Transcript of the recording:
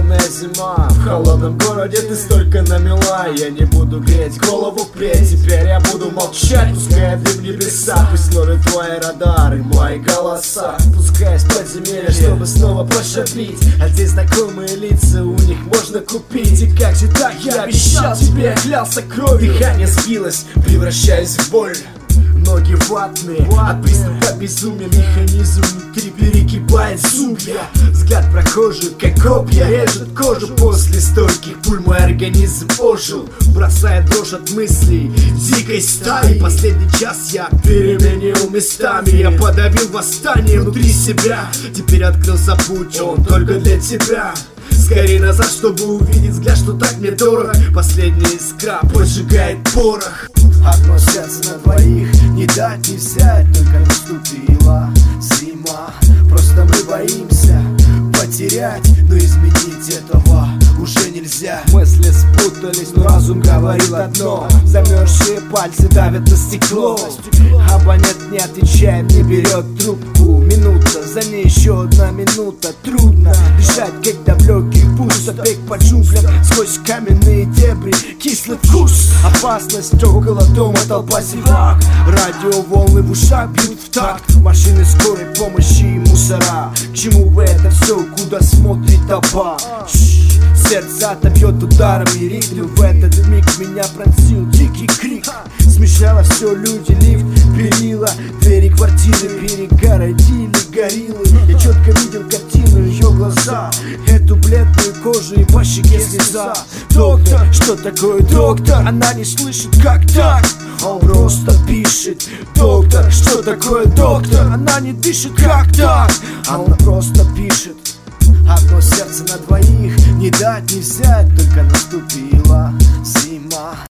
долбаная зима. В холодном городе ты столько намела. Я не буду греть голову впредь. Теперь я буду молчать, пускай дым в небеса. Пусть ловят твои радары, мои голоса. Спускаясь в подземелье, чтобы снова пошабить. А здесь знакомые лица, у них можно купить. И как же так, я обещал тебе, клялся кровью. Дыхание сбилось, превращаясь в боль. Ноги ватные, от приступа безумия. Механизм внутри перекипает зубья. Взгляд прохожий, как копья, режет кожу. После стольких пуль мой организм ожил, бросает дрожь от мыслей дикой стаи. Последний час я переменил местами. Я подавил восстание внутри себя. Теперь открылся путь, он только для тебя. Скорее назад, чтобы увидеть взгляд, что так мне дорог. Последняя искра поджигает порох. Одно сердце на двоих, не дать, не взять. Только наступила зима. Просто мы боимся потерять, но изменить этого уже нельзя. Мысли спутались, но разум говорил одно. Замерзшие пальцы давят на стекло. Абонент не отвечает, не берет трубку. Минута, за ней еще одна минута. Трудно дышать, когда в легких пусто. Бег по джунглям, сквозь каменные дебри. Кислый вкус, опасность около дома, толпа зевак. Радиоволны в ушах бьют в такт. Машины скорой помощи и мусора. К чему бы это все, куда смотрит толпа? Сердце отобьет ударом и ритм. В этот миг меня пронзил дикий крик. Смешало все, люди, лифт, перила. Двери квартиры перегородили гориллы. Я четко видел картину, ее глаза, эту бледную кожу и по щеке слеза. Доктор, что такое доктор? Она не слышит, как так? Он просто пишет. Доктор, что такое доктор? Она не дышит, как так? Она просто пишет. Одно сердце на двоих, не дать, не взять. Только наступила зима.